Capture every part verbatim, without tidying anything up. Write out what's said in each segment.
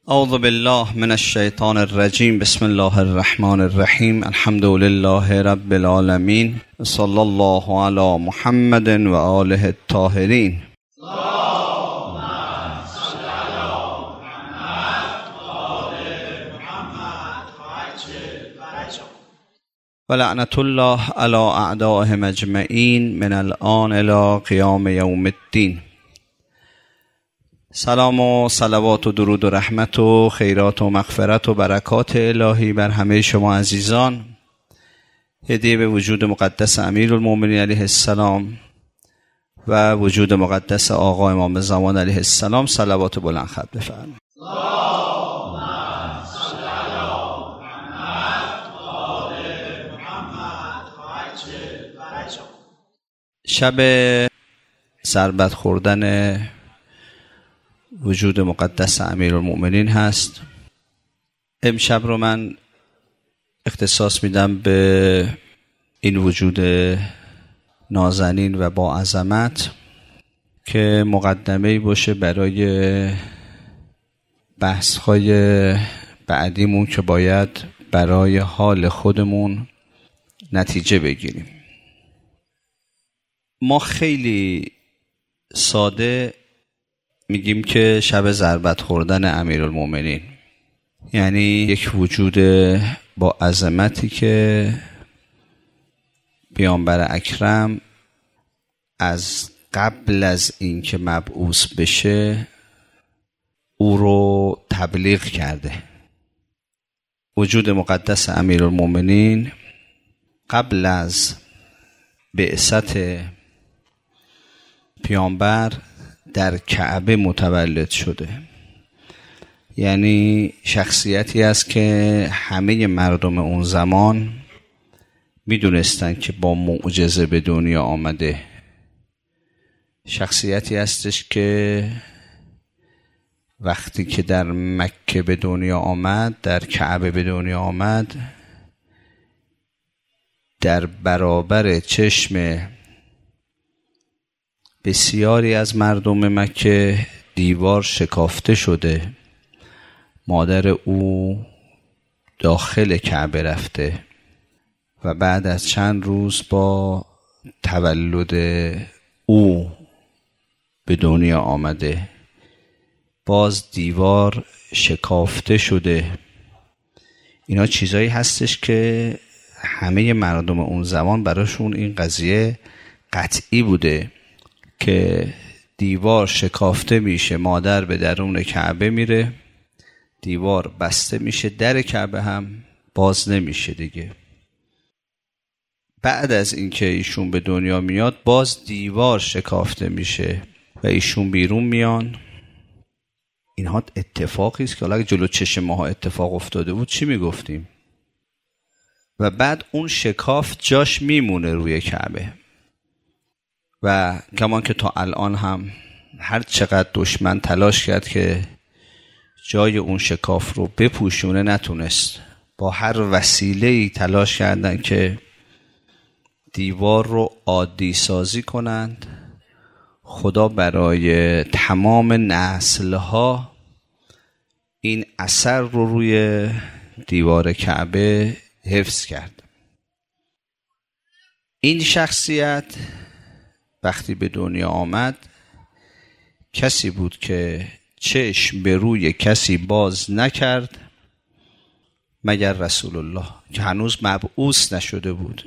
اعوذ بالله من الشیطان الرجیم. بسم الله الرحمن الرحیم. الحمد لله رب العالمین. صلی الله علی محمد و آله الطاهرین. و لعنت الله علی اعدائهم اجمعین من الآن الی قیام یوم الدین. سلام و صلوات و درود و رحمت و خیرات و مغفرت و برکات الهی بر همه شما عزیزان، هدیه به وجود مقدس امیرالمؤمنین علیه السلام و وجود مقدس آقا امام زمان علیه السلام صلوات بلند خط بفرمایید. شب ضربت خوردن وجود مقدس امیرالمؤمنین هست. امشب رو من اختصاص میدم به این وجود نازنین و با عظمت که مقدمه‌ای باشه برای بحث‌های بعدیمون که باید برای حال خودمون نتیجه بگیریم. ما خیلی ساده میگیم که شب ضربت خوردن امیرالمؤمنین، یعنی یک وجود با عظمتی که پیامبر اکرم از قبل از اینکه مبعوث بشه او رو تبلیغ کرده. وجود مقدس امیرالمؤمنین قبل از بعثت پیامبر در کعبه متولد شده، یعنی شخصیتی است که همه مردم اون زمان میدونستن که با معجزه به دنیا آمده. شخصیتی هستش که وقتی که در مکه به دنیا آمد، در کعبه به دنیا آمد، در برابر چشم بسیاری از مردم مکه دیوار شکافته شده. مادر او داخل کعبه رفته و بعد از چند روز با تولد او به دنیا آمده، باز دیوار شکافته شده. اینا چیزایی هستش که همه مردم اون زمان براشون این قضیه قطعی بوده که دیوار شکافته میشه، مادر به درون کعبه میره، دیوار بسته میشه، در کعبه هم باز نمیشه دیگه. بعد از اینکه ایشون به دنیا میاد باز دیوار شکافته میشه و ایشون بیرون میان. اینها اتفاقی است که حالا جلو چشم ماها اتفاق افتاده بود چی میگفتیم؟ و بعد اون شکاف جاش میمونه روی کعبه و کمان که تا الان هم هر چقدر دشمن تلاش کرد که جای اون شکاف رو بپوشونه نتونست. با هر وسیله‌ای تلاش کردن که دیوار رو عادی سازی کنند. خدا برای تمام نسل‌ها این اثر رو روی دیوار کعبه حفظ کرد. این شخصیت وقتی به دنیا آمد کسی بود که چشم به روی کسی باز نکرد مگر رسول الله که هنوز مبعوث نشده بود.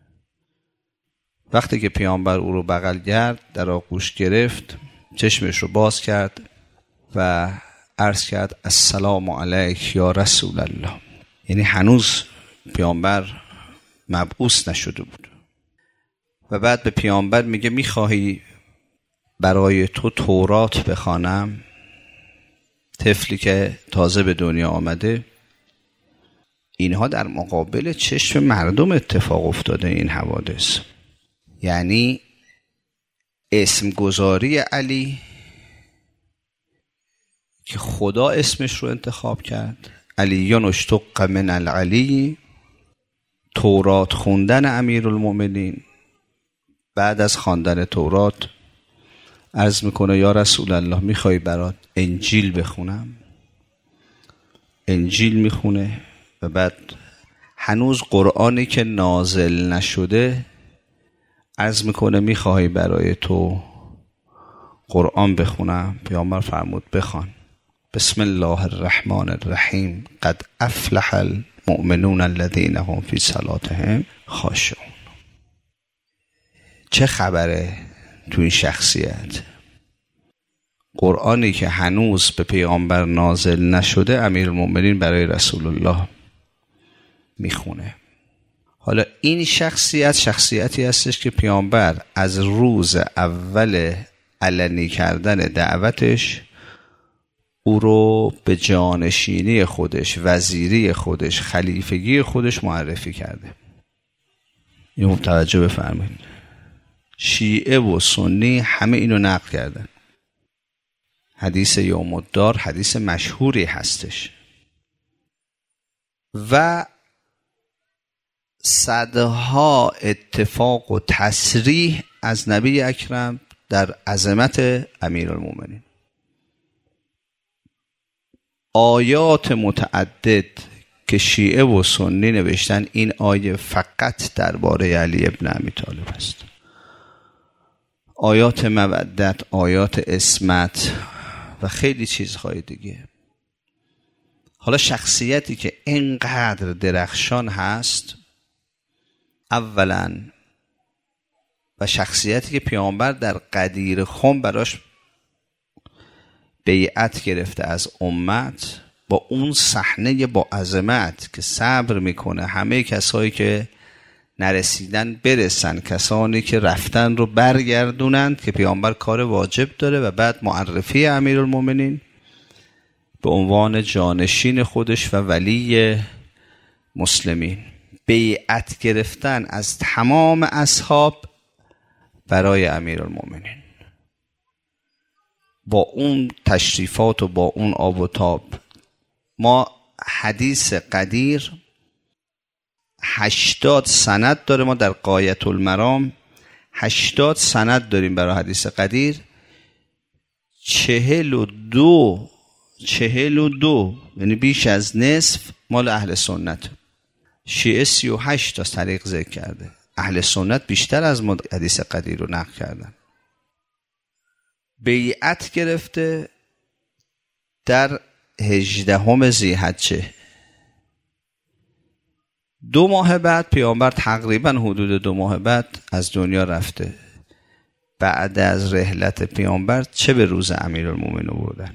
وقتی که پیامبر او رو بغل کرد، در آغوش گرفت، چشمش رو باز کرد و عرض کرد السلام علیک یا رسول الله، یعنی هنوز پیامبر مبعوث نشده بود. و بعد به پیامبر میگه میخواهی برای تو تورات بخوانم؟ طفلی که تازه به دنیا آمده. اینها در مقابل چشم مردم اتفاق افتاده این حوادث. یعنی اسم گذاری علی که خدا اسمش رو انتخاب کرد، علیون اشتق من العلی، تورات خوندن امیرالمؤمنین. بعد از خواندن تورات عرض میکنه یا رسول الله میخوای برات انجیل بخونم؟ انجیل میخونه و بعد هنوز قرآنی که نازل نشده عرض میکنه میخواهی برای تو قرآن بخونم؟ پیامبر فرمود بخوان. بسم الله الرحمن الرحیم قد افلح المؤمنون الذین هم فی صلاتهم خاشعون. چه خبره تو این شخصیت؟ قرآنی که هنوز به پیامبر نازل نشده امیرالمؤمنین برای رسول الله میخونه. حالا این شخصیت شخصیتی هستش که پیامبر از روز اول علنی کردن دعوتش او رو به جانشینی خودش، وزیری خودش، خلیفگی خودش معرفی کرده. اینو توجه بفرمایید. شیعه و سنی همه اینو نقل کردن. حدیث یوم الدار حدیث مشهوری هستش و صدها اتفاق و تصریح از نبی اکرم در عظمت امیرالمومنین. آیات متعدد که شیعه و سنی نوشتن این آیه فقط درباره علی ابن ابی طالب است. آیات مودت، آیات عصمت و خیلی چیزهای دیگه. حالا شخصیتی که اینقدر درخشان هست اولا و شخصیتی که پیامبر در غدیر خم براش بیعت گرفته از امت، با اون صحنه با عظمت که صبر میکنه همه کسایی که نرسیدن برسن، کسانی که رفتن رو برگردونند، که پیامبر کار واجب داره و بعد معرفی امیرالمومنین به عنوان جانشین خودش و ولی مسلمین، بیعت گرفتن از تمام اصحاب برای امیرالمومنین با اون تشریفات و با اون آب و تاب. ما حدیث غدیر هشتاد سند داره، ما در غایة المرام هشتاد سند داریم برای حدیث غدیر. چهل و دو چهل و دو یعنی بیش از نصف مال اهل سنت. شیعه سی و هشت تا طریق ذکر کرده، اهل سنت بیشتر از ما حدیث غدیر رو نقل کردن. بیعت گرفته در هجدهم ذی‌حجه. دو ماه بعد پیامبر تقریبا حدود دو ماه بعد از دنیا رفته. بعد از رحلت پیامبر چه به روز امیرالمومنین بردن؟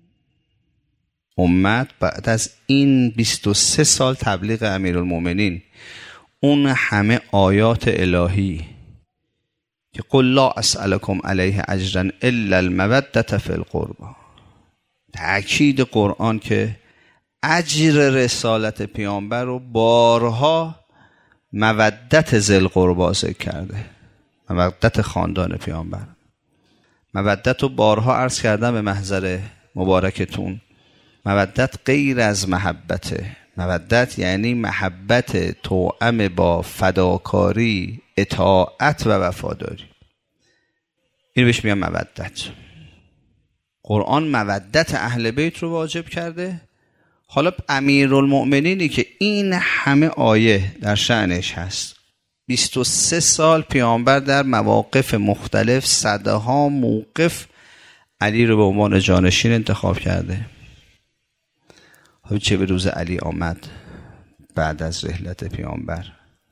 امت بعد از این بیست و سه سال تبلیغ امیرالمومنین، اون همه آیات الهی که قل لا اسألکم علیه اجرا الا المودة فی القربى، تأکید قرآن که اجر رسالت پیامبر رو بارها مودت ذی القربی ذکر کرده، مودت خاندان پیامبر. مودت رو بارها عرض کردم به محضر مبارکتون. مودت غیر از محبته. مودت یعنی محبت توأم با فداکاری، اطاعت و وفاداری. این بهش میگن مودت. قرآن مودت اهل بیت رو واجب کرده. حالا امیرالمؤمنینی که این همه آیه در شأنش هست، بیست و سه سال پیامبر در مواقف مختلف صدها موقف علی رو به عنوان جانشین انتخاب کرده. حالا چه به روز علی آمد بعد از رحلت پیامبر؟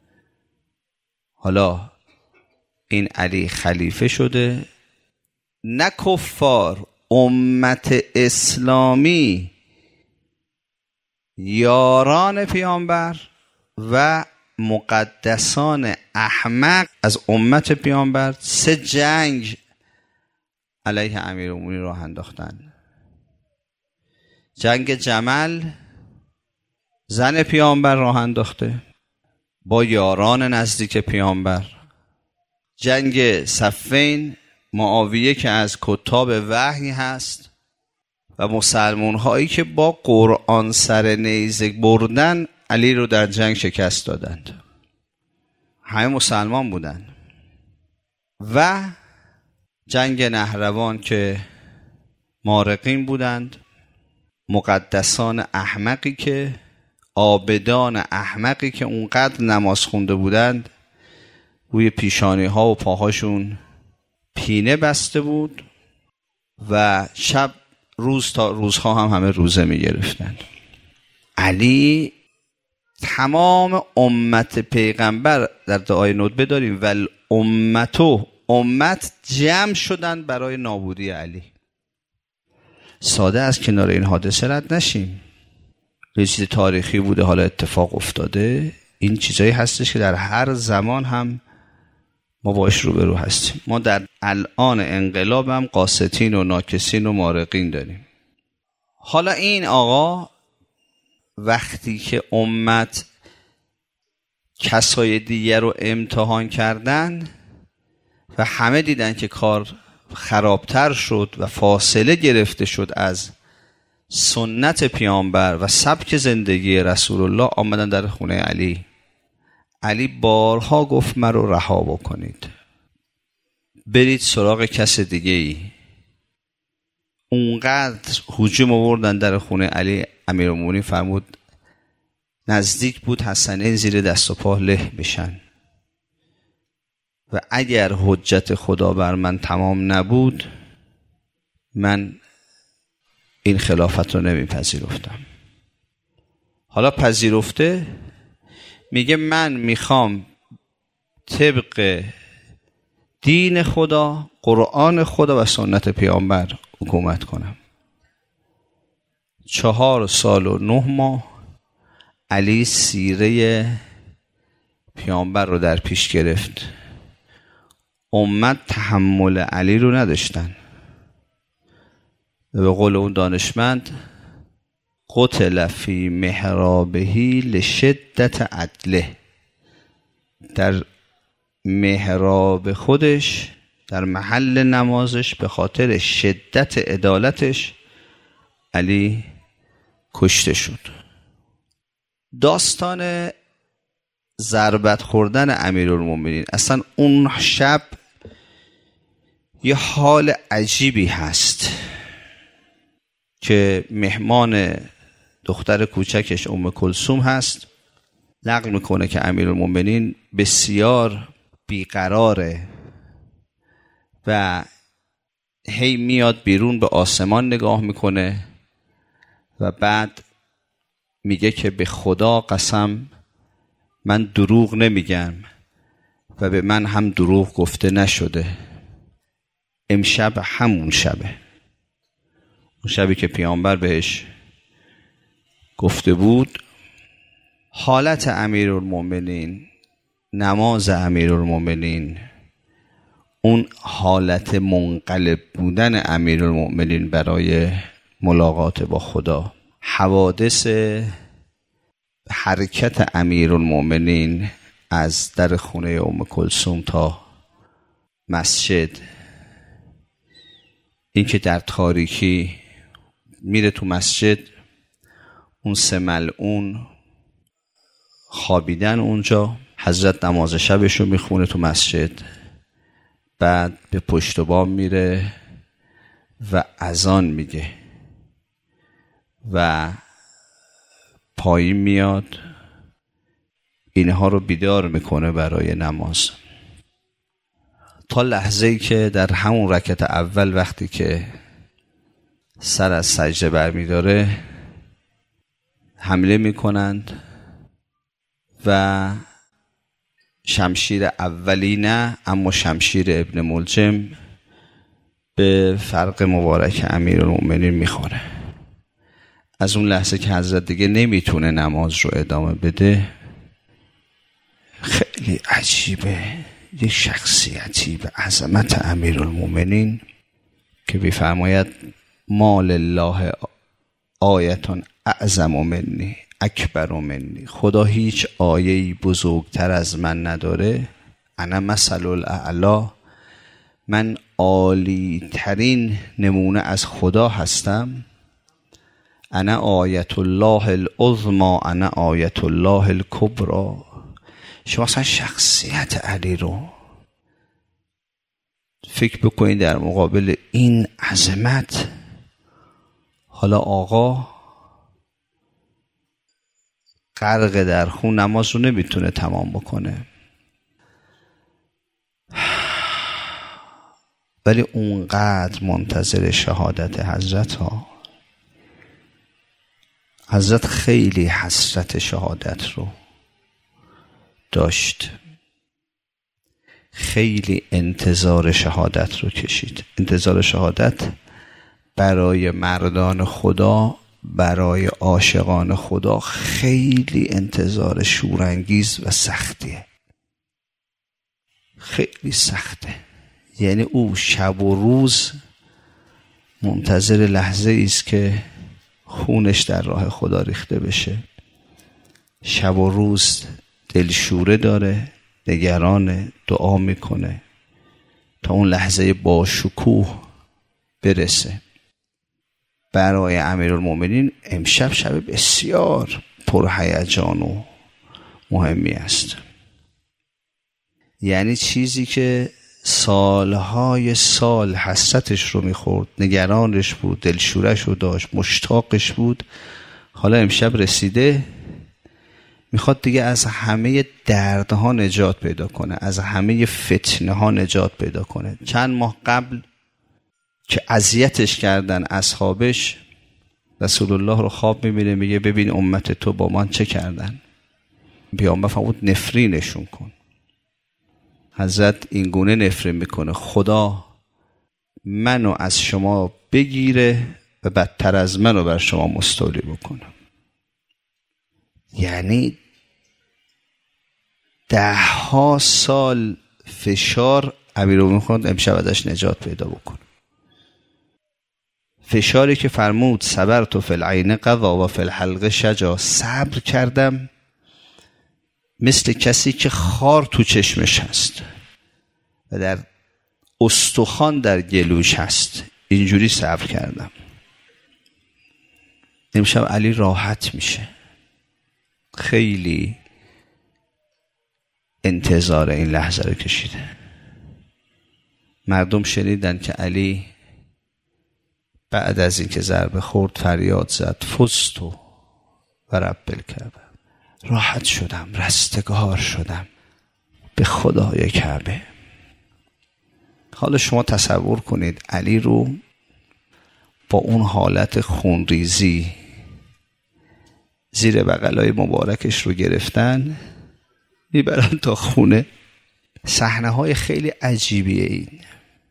حالا این علی خلیفه شده، نه کفار، امت اسلامی، یاران پیامبر و مقدسان احمق از امت پیامبر سه جنگ علیه امیرالمومنین راه انداختن. جنگ جمل زن پیامبر راه انداخته با یاران نزدیک پیامبر. جنگ صفین معاویه که از کتاب وحی هست و مسلمان هایی که با قرآن سر نیزه بردن علی رو در جنگ شکست دادند، همه مسلمان بودن. و جنگ نهروان که مارقین بودند، مقدسان احمقی که عابدان احمقی که اونقدر نماز خونده بودند روی پیشانی ها و پاهاشون پینه بسته بود و شب روز تا روزها هم همه روزه می گرفتند. علی تمام امت پیغمبر در دعای ندبه داریم و امتو امت جمع شدن برای نابودی علی. ساده از کنار این حادثه رد نشیم. یه چیز تاریخی بوده، حالا اتفاق افتاده. این چیزایی هستش که در هر زمان هم ما باش روبرو هستیم. ما در الان انقلاب هم قاستین و ناکسین و مارقین داریم. حالا این آقا وقتی که امت کسای دیگر رو امتحان کردن و همه دیدن که کار خرابتر شد و فاصله گرفته شد از سنت پیامبر و سبک زندگی رسول الله، آمدن در خونه علی. علی بارها گفت مرا رها بکنید، برید سراغ کس دیگه ای. اونقدر هجوم آوردن در خونه علی، امیرالمومنین فرمود نزدیک بود حسنین زیر دست و پا له بشن و اگر حجت خدا بر من تمام نبود من این خلافت رو نمیپذیرفتم. حالا پذیرفته، میگه من میخوام طبق دین خدا، قرآن خدا و سنت پیامبر حکومت کنم. چهار سال و نه ماه علی سیره پیامبر رو در پیش گرفت. امت تحمل علی رو نداشتن. به قول اون دانشمند قتل فی محرابهی لشدت عدله، در محراب خودش در محل نمازش به خاطر شدت عدالتش علی کشته شد. داستان ضربت خوردن امیرالمومنین، اصلا اون شب یه حال عجیبی هست که مهمان دختر کوچکش ام کلثوم هست، نقل میکنه که امیرالمومنین بسیار بیقراره و هی میاد بیرون به آسمان نگاه میکنه و بعد میگه که به خدا قسم من دروغ نمیگم و به من هم دروغ گفته نشده. امشب همون شبه، اون شبی که پیامبر بهش گفته بود. حالت امیرالمومنین، نماز امیرالمومنین، اون حالت منقلب بودن امیرالمومنین برای ملاقات با خدا، حوادث حرکت امیرالمومنین از در خونه ام کلثوم تا مسجد، این که در تاریکی میره تو مسجد، اون سه ملعون خوابیدن اونجا، حضرت نماز شبشو میخونه تو مسجد، بعد به پشت بام میره و اذان میگه و پایین میاد اینها رو بیدار میکنه برای نماز، تا لحظه‌ای که در همون رکعت اول وقتی که سر از سجده برمیداره حمله میکنند و شمشیر اولی نه، اما شمشیر ابن ملجم به فرق مبارک امیرالمومنین میخوره. از اون لحظه که حضرت دیگه نمیتونه نماز رو ادامه بده. خیلی عجیبه، یک شخصیتی به عظمت امیرالمومنین که بفرماید ما لله آیتون اعظم منی اکبر منی، خدا هیچ آیه‌ای بزرگتر از من نداره. انا مثل الاعلی، من عالی ترین نمونه از خدا هستم. انا آیت الله العظمی انا آیت الله الکبری. شما اصلا شخصیت علی رو فکر بکنید در مقابل این عظمت. حالا آقا غرق در خون نماز رو نمیتونه تمام بکنه. ولی اونقدر منتظر شهادت حضرت ها. حضرت خیلی حسرت شهادت رو داشت، خیلی انتظار شهادت رو کشید. انتظار شهادت برای مردان خدا، برای عاشقان خدا خیلی انتظار شورانگیز و سختیه، خیلی سخته. یعنی او شب و روز منتظر لحظه است که خونش در راه خدا ریخته بشه. شب و روز دلشوره داره، نگران، دعا میکنه تا اون لحظه با شکوه برسه. برای امیرالمومنین امشب شب بسیار پرهیجان و مهمی است. یعنی چیزی که سالهای سال حسرتش رو میخورد، نگرانش بود، دلشورش رو داشت، مشتاقش بود، حالا امشب رسیده. میخواد دیگه از همه دردها نجات پیدا کنه، از همه فتنه ها نجات پیدا کنه. چند ماه قبل که اذیتش کردن اصحابش، رسول الله رو خواب میبینه، میگه ببین امت تو با من چه کردن، پیامبر فرمود نفرینشون کن. حضرت این گونه نفرین میکنه، خدا منو از شما بگیره و بدتر از منو بر شما مستولی بکنه. یعنی ده ها سال فشار امیرالمومنین امشب ازش نجات پیدا بکنه. فشاری که فرمود صبرت فی العین قضا و فی الحلق شجا، صبر کردم مثل کسی که خار تو چشمش هست و در استخوان در گلوش هست، اینجوری صبر کردم. امشب علی راحت میشه، خیلی انتظار این لحظه رو کشیده. مردم شنیدن که علی بعد از اینکه ضربه خورد فریاد زد فزتو و رب الکعبه، راحت شدم، رستگار شدم به خدای کعبه. حالا شما تصور کنید علی رو با اون حالت خونریزی زیر بغلای مبارکش رو گرفتن میبرن تا خونه. صحنه های خیلی عجیبیه. این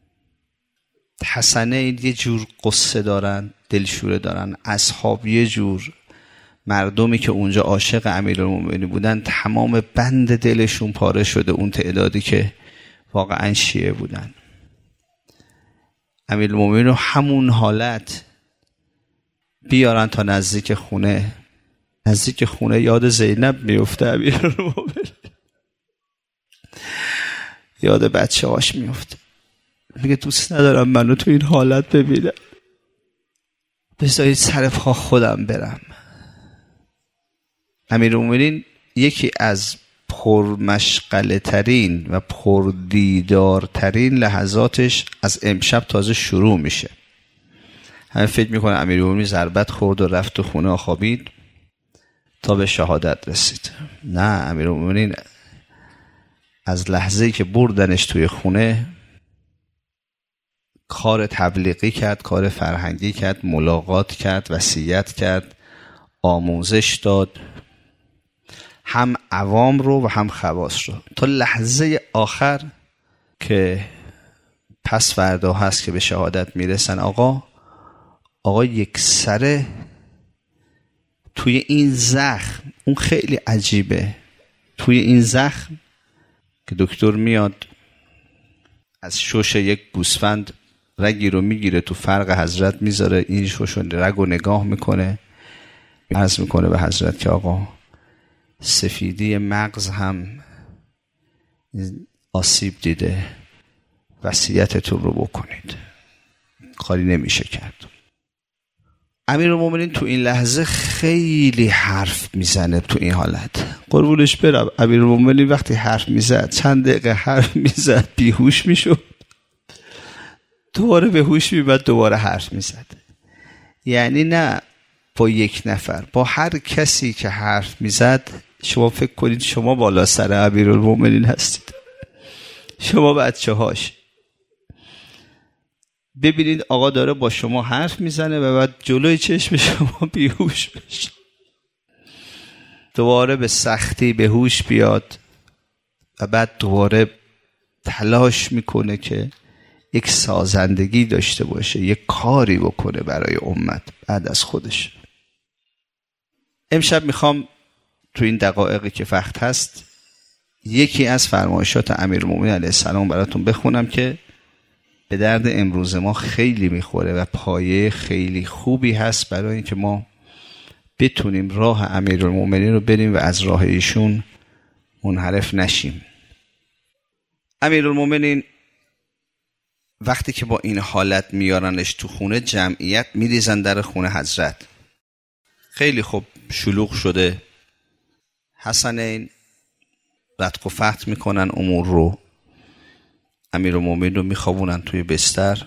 حسنه این یه جور قصه دارن، دلشوره دارن، اصحاب یه جور، مردمی که اونجا عاشق امیرالمومنین بودن تمام بند دلشون پاره شده، اون تعدادی که واقعا شیعه بودن. امیرالمومنین رو همون حالت بیارن تا نزدیک خونه. نزدیک خونه یاد زینب میفته امیرالمومنین، یاد بچه هاش میفته، میگه دوست ندارم منو تو این حالت ببینم، بذارید سر پا خودم برم. امیرالمومنین یکی از پرمشغله ترین و پردیدارترین لحظاتش از امشب تازه شروع میشه. همه فکر میکنه امیرالمومنین ضربت خورد و رفت تو خونه خوابید تا به شهادت رسید. نه، امیرالمومنین از لحظه‌ای که بردنش توی خونه کار تبلیغی کرد، کار فرهنگی کرد، ملاقات کرد، وصیت کرد، آموزش داد، هم عوام رو و هم خواص رو، تا لحظه آخر که پس فردا هست که به شهادت میرسن. آقا آقا یک سره توی این زخم، اون خیلی عجیبه، توی این زخم که دکتر میاد از شش یک گوسفند رگی رو میگیره تو فرق حضرت میذاره، این شش رگ رو نگاه میکنه، عرض میکنه به حضرت که آقا سفیدی مغز هم آسیب دیده، وصیتتون رو بکنید، کاری نمیشه کرد. امیرالمومنین تو این لحظه خیلی حرف میزنه. تو این حالت قربونش برم، امیرالمومنین وقتی حرف میزد، چند دقیقه حرف میزد، بیهوش میشد، دوباره به هوش میبد، دوباره حرف میزد. یعنی نه با یک نفر، با هر کسی که حرف میزد شما فکر کنید شما بالا سر امیرالمومنین هستید، شما بچه هاش. ببینید آقا داره با شما حرف میزنه و بعد جلوی چشم شما بیهوش بشه، دوباره به سختی به هوش بیاد و بعد دوباره تلاش میکنه که یک سازندگی داشته باشه، یک کاری بکنه برای امت بعد از خودش. امشب میخوام تو این دقایقی که وقت هست یکی از فرمایشات امیرالمومنین علیه السلام براتون بخونم که به درد امروز ما خیلی میخوره و پایه خیلی خوبی هست برای اینکه ما بتونیم راه امیرالمومنین رو بریم و از راه ایشون منحرف نشیم. امیرالمومنین وقتی که با این حالت میارنش تو خونه، جمعیت میریزن در خونه حضرت. خیلی خوب شلوغ شده، حسنین رتق و فتح میکنن امور رو، امیرالمومنین رو میخوابونن توی بستر.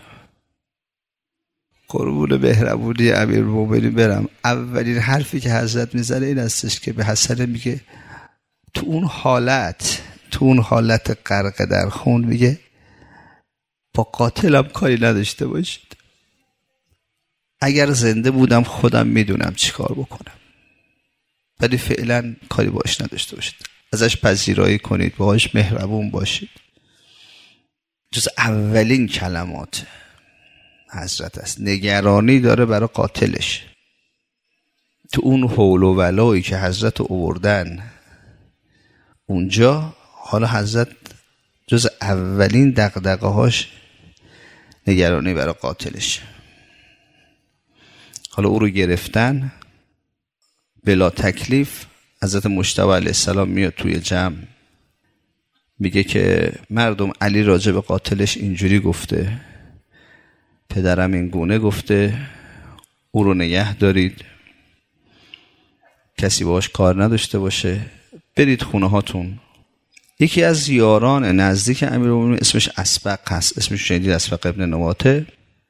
قربون مهربونی امیرالمومنین برم، اولین حرفی که حضرت میزنه این هستش که به حسن میگه تو اون حالت تو اون حالت غرق در خون میگه با قاتلم کاری نداشته باشید، اگر زنده بودم خودم میدونم چی کار بکنم، ولی فعلا کاری باش نداشته باشید، ازش پذیرایی کنید، باهاش مهربون باشید. جز اولین کلمات حضرت است، نگرانی داره برای قاتلش. تو اون حول و ولایی که حضرت آوردن اونجا، حالا حضرت جز اولین دغدغه هاش نگرانی برای قاتلش. حالا او رو گرفتن بلا تکلیف. حضرت مجتبی علیه السلام میاد توی جمع میگه که مردم، علی راجع به قاتلش اینجوری گفته، پدرم این گونه گفته، او رو نگه دارید، کسی باش کار نداشته باشه، برید خونه هاتون. یکی از یاران نزدیک امیرالمومنین اسمش اسبق هست، اسمش شنیدید؟ اسبق ابن نواته.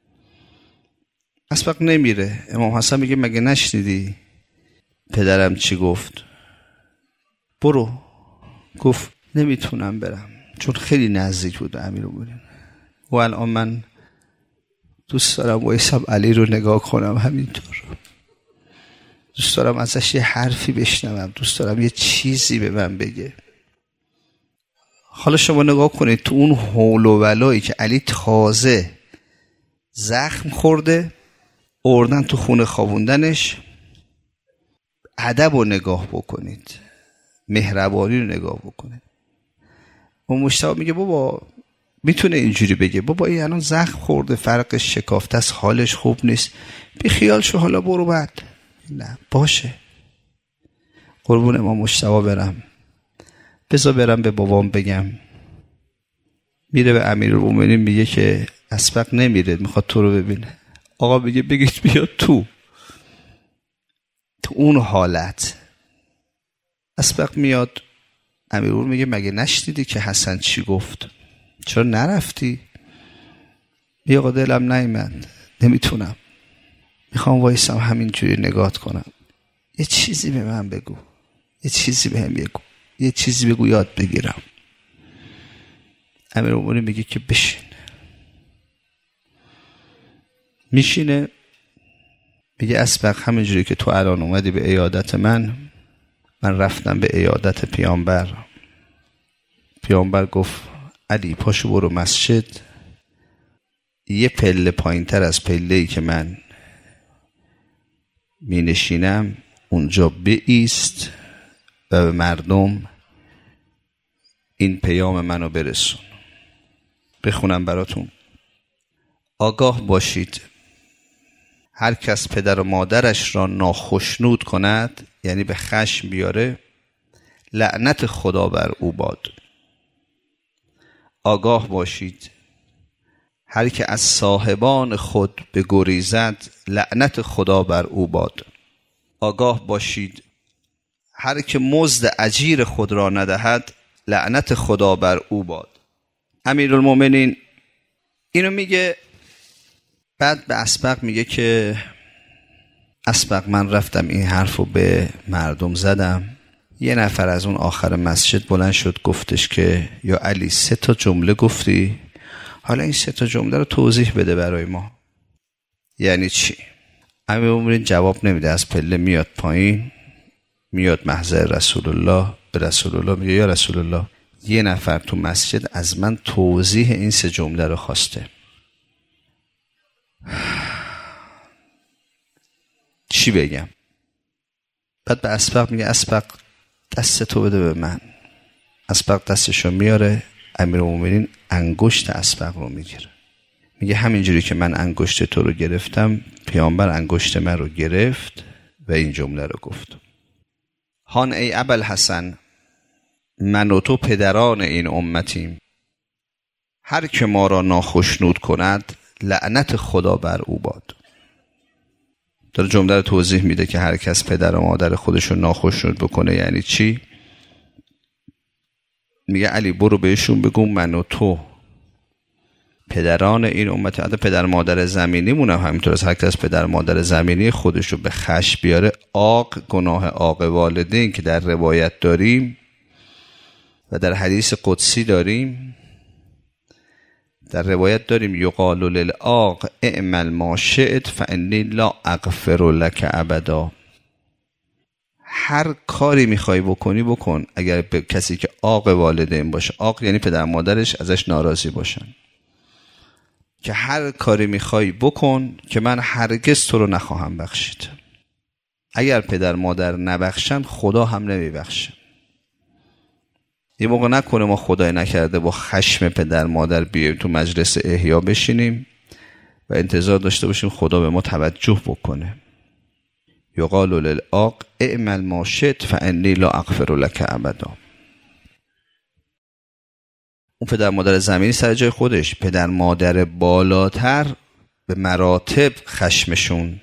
اسبق نمیره. امام حسن میگه مگه نشنیدی پدرم چی گفت؟ برو. گفت نمیتونم برم، چون خیلی نزدیک بود امیرالمومنین و الان من دوست دارم وایسم علی رو نگاه کنم، همینطور دوست دارم ازش یه حرفی بشنوم، دوست دارم یه چیزی به من بگه. حالا شما نگاه کنید تو اون حول و ولایی که علی تازه زخم خورده، آوردن تو خونه خوابوندنش، ادب رو نگاه بکنید، مهربانی رو نگاه بکنید. اون مجتبی میگه بابا میتونه اینجوری بگه، بابا این الان زخم خورده، فرقش شکافته است، حالش خوب نیست، بی خیال شو، حالا برو بعد. نه باشه، قربون امام مجتبی برم، بذار برم به بابام بگم. میره به امیرالمومنین میگه که اسبق نمیره، میخواد تو رو ببینه. آقا میگه بگید بیاد تو. تو اون حالت اسبق میاد، امیرالمومنین میگه مگه نشنیدی که حسن چی گفت؟ چرا نرفتی؟ میگه آقا دلم نیامد، نمیتونم، میخوام وایسم همینجوری نگات کنم، یه چیزی به من بگو، یه چیزی به هم بگو، یه چیزی بگو یاد بگیرم. امیرالمومنین میگه که بشین. میشینه، میگه اسبق همینجوری که تو الان اومدی به عیادت من، من رفتم به عیادت پیامبر. پیامبر گفت علی پاشو برو مسجد، یه پله پایین تر از پله‌ای که من می نشینم اونجا بایست و به مردم این پیام منو برسون. بخونم براتون. آگاه باشید هر کس پدر و مادرش را ناخشنود کند، یعنی به خشم بیاره، لعنت خدا بر او باد. آگاه باشید هر که از صاحبان خود بگریزد، لعنت خدا بر او باد. آگاه باشید هر که مزد اجیر خود را ندهد، لعنت خدا بر او باد. امیرالمومنین اینو میگه، بعد به اسبق میگه که اسبق من رفتم این حرف رو به مردم زدم. یه نفر از اون آخر مسجد بلند شد گفتش که یا علی سه تا جمله گفتی، حالا این سه تا جمله رو توضیح بده برای ما. یعنی چی؟ امیرالمومنین جواب نمیده، از پله میاد پایین، میاد محضر رسول الله، به رسول الله میگه یا رسول الله یه نفر تو مسجد از من توضیح این سه جمله رو خواسته، چی بگم؟ بعد به اسبق میگه اسبق دست تو بده به من. اسبق دستشو میاره، امیرالمومنین انگشت اسبق رو میگیره، میگه همینجوری که من انگشت تو رو گرفتم پیامبر انگشت من رو گرفت و این جمله رو گفت. هان ای ابوالحسن، من و تو پدران این امتیم، هر که ما را ناخشنود کند لعنت خدا بر او باد. داره جمله رو توضیح میده که هر کس پدر و مادر خودش رو ناخشنود بکنه یعنی چی. میگه علی برو بهشون بگو من و تو پدران این امت. حتی پدر مادر زمینی مونم همینطور است، هر کس پدر مادر زمینی خودش رو به خشم بیاره عاق گناه عاق والدین که در روایت داریم و در حدیث قدسی داریم، در روایت داریم یقال للعاق اعمل ما شئت فانی لا اغفر لک ابدا. هر کاری میخوای بکنی بکن اگر به کسی که عاق والدین باشه، عاق یعنی پدر مادرش ازش ناراضی باشن، که هر کاری میخوای بکن که من هرگز تو رو نخواهم بخشید. اگر پدر مادر نبخشن خدا هم نمیبخشه. یه موقع نکنه ما خدای نکرده با خشم پدر مادر بیاییم تو مجلس احیا بشینیم و انتظار داشته باشیم خدا به ما توجه بکنه. یقال للعاق اعمل ما شئت فانی لا اغفر لک ابدا. اون پدر مادر زمینی سر جای خودش، پدر مادر بالاتر به مراتب خشمشون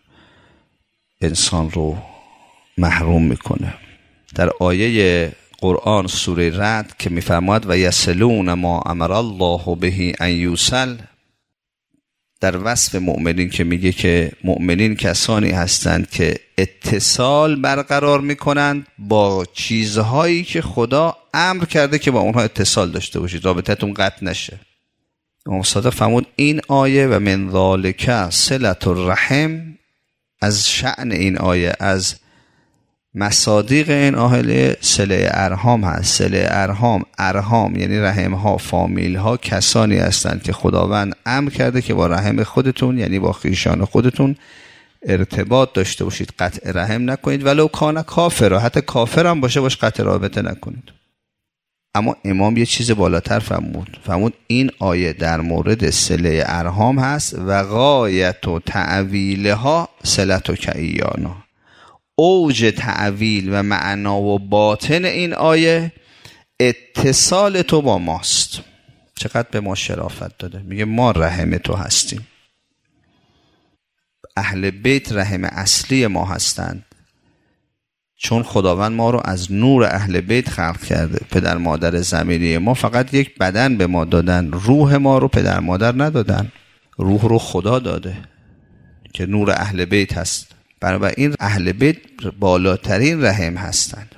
انسان رو محروم میکنه. در آیه قرآن سوره رعد که میفرماید و یصلون ما امر الله به ان یوصل، در وصف مؤمنین که میگه که مؤمنین کسانی هستند که اتصال برقرار میکنند با چیزهایی که خدا امر کرده که با اونها اتصال داشته باشید، رابطتون قطع نشه. امام صادق فرمود این آیه و من ذالک صلة الرحم، از شأن این آیه، از مصادیق این آیه صله ارحام هست. صله ارحام، ارحام یعنی رحم ها، فامیل ها، کسانی هستند که خداوند امر کرده که با رحم خودتون یعنی با خویشان خودتون ارتباط داشته باشید، قطع رحم نکنید، ولو کان کافر، حتی کافر هم باشه باش قطع رابطه نکنید. اما امام یه چیز بالاتر فرمود، فرمود این آیه در مورد صله ارحام هست و غایت و تعویلها صلتک ایانا. اوج تعویل و معنا و باطن این آیه اتصال تو با ماست. چقدر به ما شرافت داده، میگه ما رحم تو هستیم. اهل بیت رحم اصلی ما هستند، چون خداوند ما رو از نور اهل بیت خلق کرده. پدر مادر زمینی ما فقط یک بدن به ما دادن، روح ما رو پدر مادر ندادن، روح رو خدا داده که نور اهل بیت هست. بنابراین اهل بیت بالاترین رحم هستند،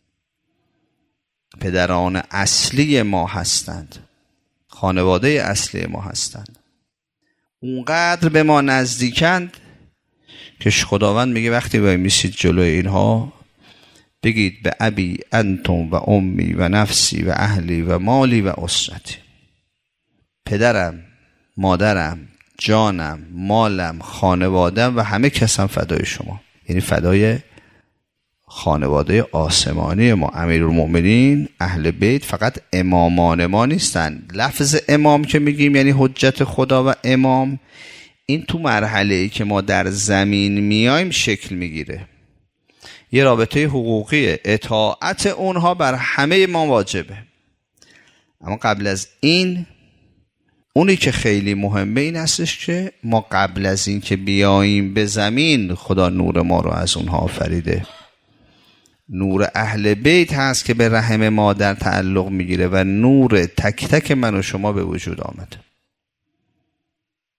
پدران اصلی ما هستند، خانواده اصلی ما هستند. اونقدر به ما نزدیکند که خداوند میگه وقتی وای میسید جلوی اینها بگید به ابی انتم و امی و نفسی و اهلی و مالی و اسرتی. پدرم، مادرم، جانم، مالم، خانوادم و همه کسم فدای شما، یعنی فدای خانواده آسمانی ما. امیرالمؤمنین اهل بیت فقط امامان ما نیستن. لفظ امام که میگیم یعنی حجت خدا و امام، این تو مرحله‌ای که ما در زمین میایم شکل میگیره. یه رابطه حقوقیه، اطاعت اونها بر همه ما واجبه. اما قبل از این، اونی که خیلی مهمه این هستش که ما قبل از این که بیاییم به زمین خدا نور ما رو از اونها آفریده. نور اهل بیت هست که به رحم مادر تعلق میگیره و نور تک تک من و شما به وجود آمده.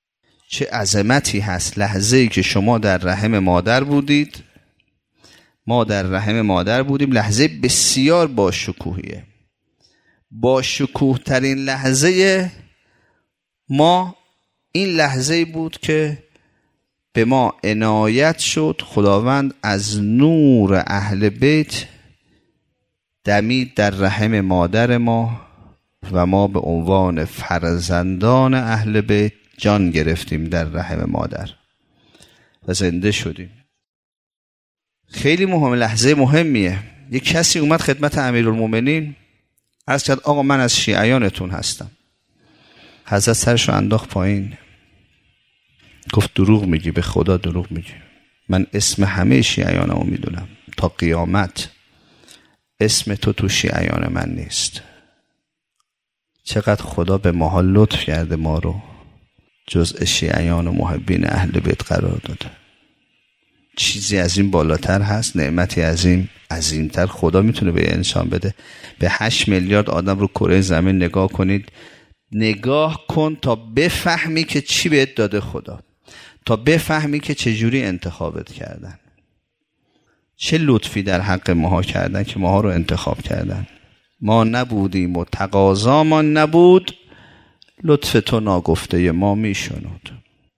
چه عظمتی هست لحظه‌ای که شما در رحم مادر بودید. ما در رحم مادر بودیم، لحظه بسیار با شکوهیه. با شکوه ترین لحظه ما این لحظه بود که به ما عنایت شد خداوند از نور اهل بیت دمید در رحم مادر ما و ما به عنوان فرزندان اهل بیت جان گرفتیم در رحم مادر و زنده شدیم. خیلی مهم، لحظه مهمیه. یک کسی اومد خدمت امیرالمومنین عرض کرد آقا من از شیعیانتون هستم. حضرت سرشو انداخت پایین، گفت دروغ میگی، به خدا دروغ میگی. من اسم همه شیعیانمو میدونم، تا قیامت اسم تو تو شیعیان من نیست. چقدر خدا به ماها لطف کرده، ما رو جزء شیعیان و محبین اهل بیت قرار داده. چیزی از این بالاتر هست؟ نعمتی از این عظیمتر خدا میتونه به انسان بده؟ به هشت میلیارد آدم رو کره زمین نگاه کنید، نگاه کن تا بفهمی که چی بهت داده خدا، تا بفهمی که چجوری انتخابت کردن، چه لطفی در حق ماها کردن که ماها رو انتخاب کردن. ما نبودیم و تقاضامان نبود، لطف تو ناگفته ما میشنود.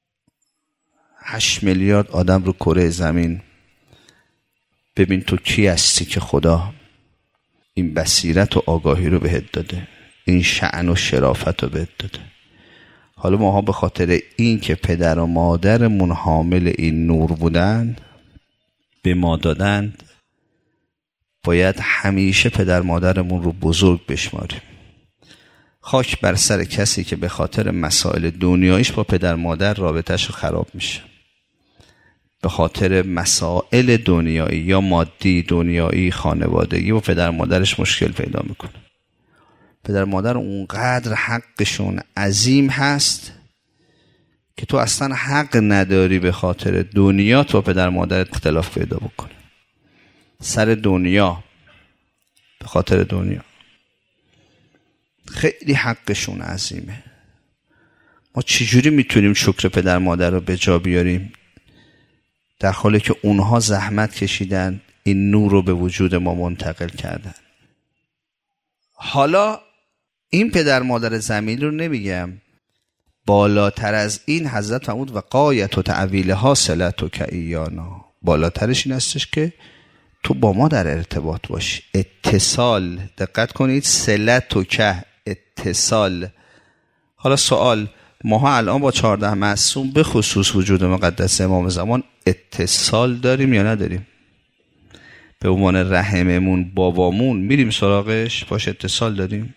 هشت میلیارد آدم رو کره زمین، ببین تو کی هستی که خدا این بصیرت و آگاهی رو بهت داده، این شأن و شرافت رو بهت داده. حالا ماها به خاطر این که پدر و مادرمون حامل این نور بودن به ما دادند، باید همیشه پدر مادرمون رو بزرگ بشماریم. خاک بر سر کسی که به خاطر مسائل دنیاییش با پدر مادر رابطه‌اش رو خراب میشه، به خاطر مسائل دنیایی یا مادی دنیایی خانوادگی و پدر مادرش مشکل پیدا میکنه. پدر مادر اونقدر حقشون عظیم هست که تو اصلا حق نداری به خاطر دنیا تو پدر مادرت اختلاف پیدا بکنه. سر دنیا، به خاطر دنیا خیلی حقشون عظیمه. ما چجوری میتونیم شکر پدر مادر رو به جا بیاریم در حالی که اونها زحمت کشیدن این نور رو به وجود ما منتقل کردن؟ حالا این پدر مادر زمین رو نمیگم، بالاتر از این حضرت فرمود و قایت و تعویلها صلتو که ایانا، بالاترش این هستش که تو با ما در ارتباط باشی، اتصال. دقت کنید، صلتو که اتصال. حالا سوال، ماها الان با چهارده معصوم به خصوص وجود مقدس امام زمان اتصال داریم یا نداریم؟ به عنوان رحممون بابامون میریم سراغش، باش اتصال داریم؟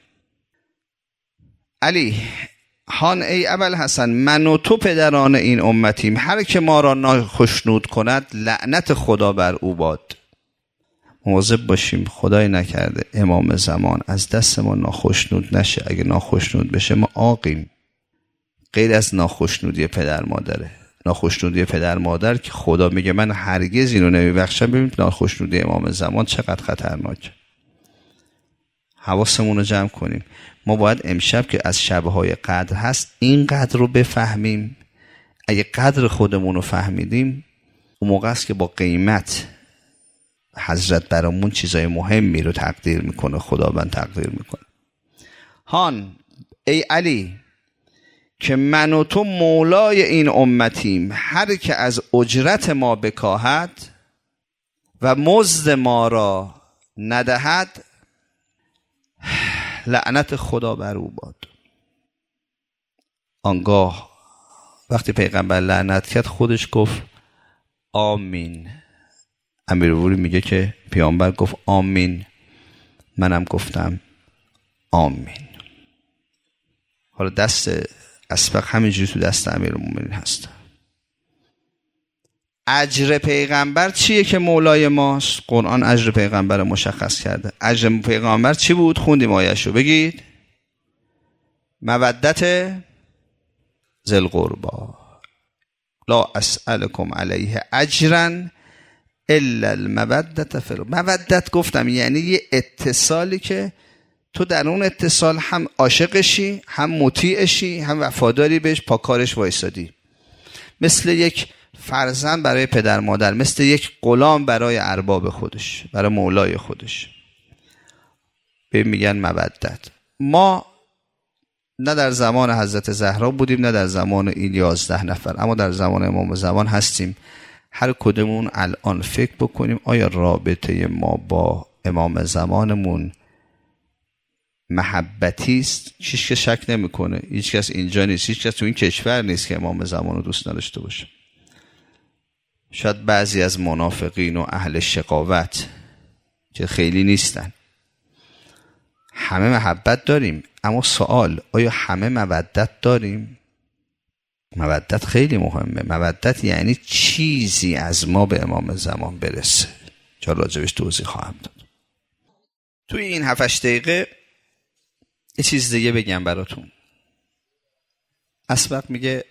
علی هان ای ابوالحسن، من و تو پدران این امتیم، هر که ما را ناخشنود کند لعنت خدا بر او باد. مواظب باشیم خدای نکرده امام زمان از دست ما ناخشنود نشه. اگه ناخشنود بشه ما عاقیم. غیر از ناخشنودی پدر مادره، ناخشنودی پدر مادر که خدا میگه من هرگز اینو نمیبخشم. ببینید ناخشنودی امام زمان چقدر خطرناک. حواسمون رو جمع کنیم. ما باید امشب که از شبهای قدر هست این قدر رو بفهمیم. اگه قدر خودمون رو فهمیدیم اون موقع است که با قیمت حضرت برامون چیزای مهمی رو تقدیر میکنه، خداوند تقدیر میکنه. هان ای علی که من و تو مولای این امتیم، هر که از اجرت ما بکاهد و مزد ما را ندهد لعنت خدا بر او باد. آنگاه وقتی پیغمبر لعنت کرد خودش گفت آمین. امیرالمومنین میگه که پیامبر گفت آمین، منم گفتم آمین. حالا دست اسبق همینجوری تو دست امیرالمومنین هست. اجر پیغمبر چیه که مولای ماست؟ قرآن اجر پیغمبر مشخص کرده. اجر پیغمبر چی بود؟ خوندیم آیه‌شو، بگید. مودت ذی القربا لا اسألکم علیه اجرا الا المودت فی القربا. مودت گفتم یعنی یه اتصالی که تو در اون اتصال هم عاشقشی، هم مطیعشی، هم وفاداری بهش، پا کارش وایسادی. مثل یک فرزند برای پدر مادر، مثل یک غلام برای ارباب خودش، برای مولای خودش. به میگن مودت. ما نه در زمان حضرت زهرا بودیم نه در زمان این یازده نفر، اما در زمان امام زمان هستیم. هر کدومون الان فکر بکنیم آیا رابطه ما با امام زمانمون محبتی است؟ هیچ کس شک نمیکنه، هیچ کس اینجا نیست، هیچ کس تو این کشور نیست که امام زمان رو دوست نداشته باشه. شاید بعضی از منافقین و اهل شقاوت که خیلی نیستن. همه محبت داریم، اما سوال آیا همه مودت داریم؟ مودت خیلی مهمه. مودت یعنی چیزی از ما به امام زمان برسه. چرا راجبش توضیح خواهم داد. توی این هفت هشت دقیقه یه چیز دیگه بگم براتون. اسبق میگه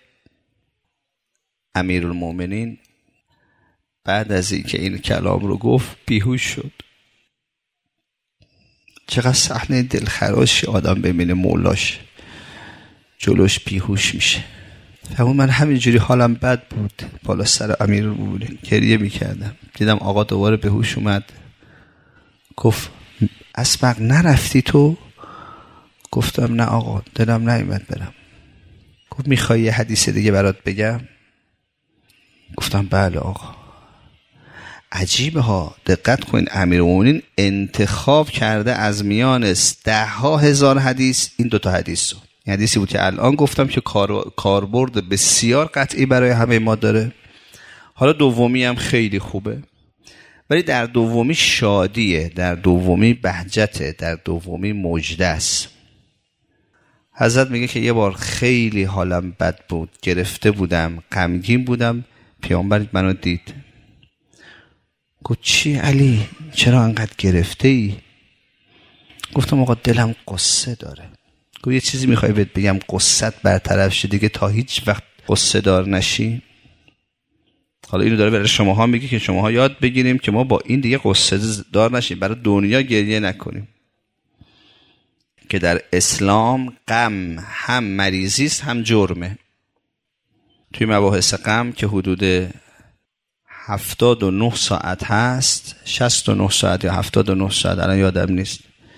امیرالمومنین بعد از این که این کلام رو گفت بیهوش شد. چقدر صحنه دلخراشی آدم ببینه مولاش جلوش بیهوش میشه. اما من همینجوری حالم بد بود بالا سر امیرالمومنین گریه میکردم. دیدم آقا دوباره به هوش اومد. گفت اسبق نرفتی تو؟ گفتم نه آقا دلم نیومد برم. گفت میخوای یه حدیث دیگه برات بگم؟ گفتم بله آقا. عجیبه ها، دقت کنین امیرالمومنین انتخاب کرده از میان ده ها هزار حدیث این دوتا حدیث رو. این حدیثی بود که الان گفتم که کار کاربرد بسیار قطعی برای همه ما داره. حالا دومی هم خیلی خوبه، ولی در دومی شادیه، در دومی بهجته، در دومی مژده است. حضرت میگه که یه بار خیلی حالم بد بود، گرفته بودم، غمگین بودم، پیامبر منو دید. گفت چی علی؟ چرا انقدر گرفته ای؟ گفتم آقا دلم قصه داره. گفت یه چیزی میخوای بهت بگم قصت برطرف شه دیگه تا هیچ وقت قصه دار نشی؟ حالا اینو داره برای شماها میگه که شماها یاد بگیریم که ما با این دیگه قصه دار نشیم، برای دنیا گریه نکنیم. که در اسلام غم هم مریضی است هم جرمه. توی مباحث غم که حدود هفتاد و نه ساعت هست، شصت و نه ساعت یا هفتاد و نه ساعت الان یادم نیست،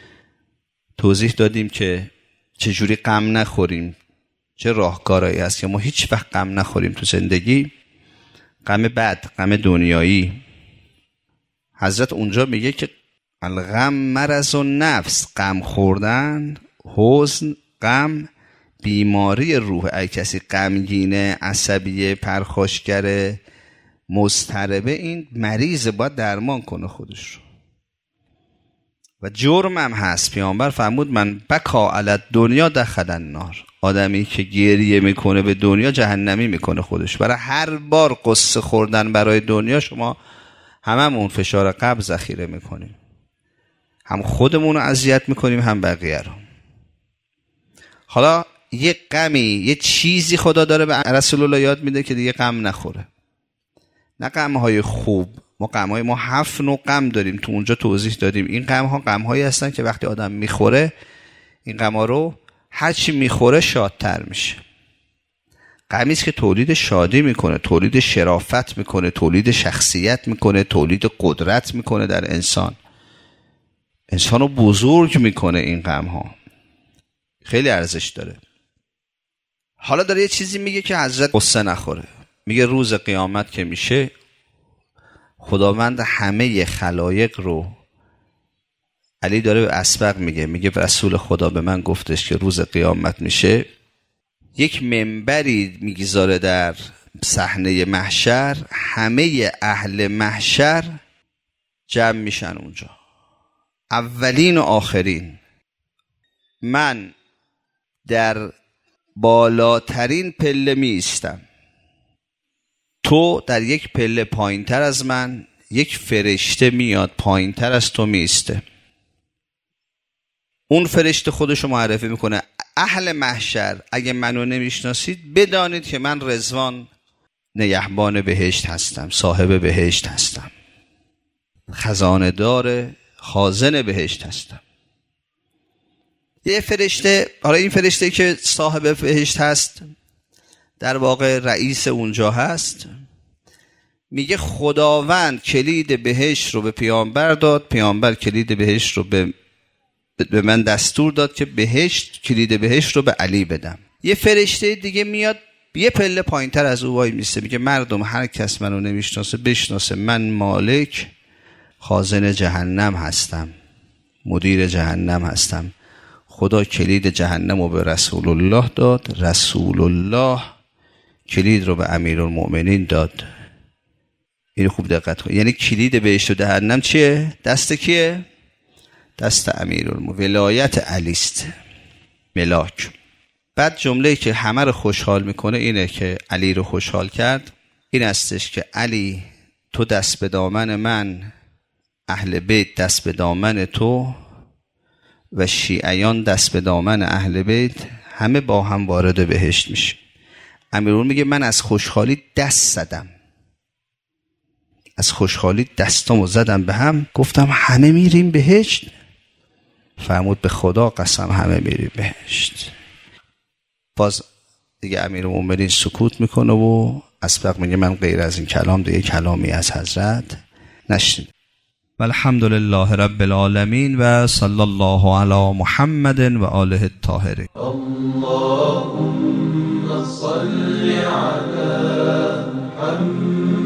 توضیح دادیم که چجوری غم نخوریم، چه راهکارهایی هست که ما هیچ وقت غم نخوریم تو زندگی. غم بد، غم دنیایی. حضرت اونجا میگه که الغم مرض النفس، غم خوردن، حزن، غم بیماری روح. اگه کسی غمگینه، عصبیه، پرخاشگره، مضطربه، این مریض، باید درمان کنه خودش رو. و جرم هم هست. پیامبر فرمود من بکا علی دنیا دخل النار. آدمی که گریه میکنه به دنیا جهنمی میکنه خودش. برای هر بار قصه خوردن برای دنیا شما هممون فشار قلب ذخیره میکنیم، هم خودمون رو اذیت میکنیم هم بقیه رو. حالا یه غمی، یه چیزی خدا داره به رسول الله یاد میده که دیگه غم نخوره. نه غم‌های خوب، ما غم‌های ما هفت نوع غم داریم، تو اونجا توضیح دادیم. این غم‌ها غم‌هایی هستن که وقتی آدم میخوره این غم‌ها رو، هر چی میخوره شادتر میشه. غمی است که تولید شادی میکنه، تولید شرافت میکنه، تولید شخصیت میکنه، تولید قدرت میکنه در انسان. انسان رو بزرگ میکنه. این غم‌ها خیلی ارزش داره. حالا داره یه چیزی میگه که حضرت قصه نخوره. میگه روز قیامت که میشه خداوند همه خلایق رو، علی داره به اسبق میگه، میگه رسول خدا به من گفتش که روز قیامت میشه یک منبری میگذاره در صحنه محشر، همه اهل محشر جمع میشن اونجا، اولین و آخرین. من در بالاترین پله می ایستم، تو در یک پله پایین تر از من، یک فرشته میاد پایین تر از تو می ایسته. اون فرشته خودشو معرفی میکنه. اهل محشر اگه منو نمیشناسید بدانید که من رضوان نگهبان بهشت هستم، صاحب بهشت هستم، خزانه دار خازن بهشت هستم. یه فرشته، حالا این فرشته که صاحب بهشت هست در واقع رئیس اونجا هست، میگه خداوند کلید بهشت رو به پیامبر داد، پیامبر کلید بهشت رو به به من دستور داد که بهشت کلید بهشت رو به علی بدم. یه فرشته دیگه میاد یه پله پایینتر از او وای میسته، میگه مردم هر کس منو نمیشناسه بشناسه من مالک خازن جهنم هستم، مدیر جهنم هستم. خدا کلید جهنم رو به رسول الله داد، رسول الله کلید رو به امیرالمؤمنین داد. اینو خوب دقت کن، یعنی کلید بهشت و جهنم چیه؟ دست کیه؟ دست امیرالمؤمنین، ولایت علی است، ملاک. بعد جمله‌ای که همه رو خوشحال میکنه اینه که علی رو خوشحال کرد، این استش که علی تو دست به دامن من، اهل بیت دست به دامن تو و شیعیان دست به دامن اهل بیت، همه با هم وارد بهشت میشه. امیرالمؤمنین میگه من از خوشحالی دست زدم، از خوشحالی دستامو زدم به هم، گفتم همه میریم بهشت. فرمود به خدا قسم همه میریم بهشت. باز دیگه امیرالمؤمنین سکوت میکنه و اسبق میگه من غیر از این کلام دیگه کلامی از حضرت نشنیدم. والحمد لله رب العالمین و صلی الله علی محمد و آله الطاهرین. اللهم صل علی محمد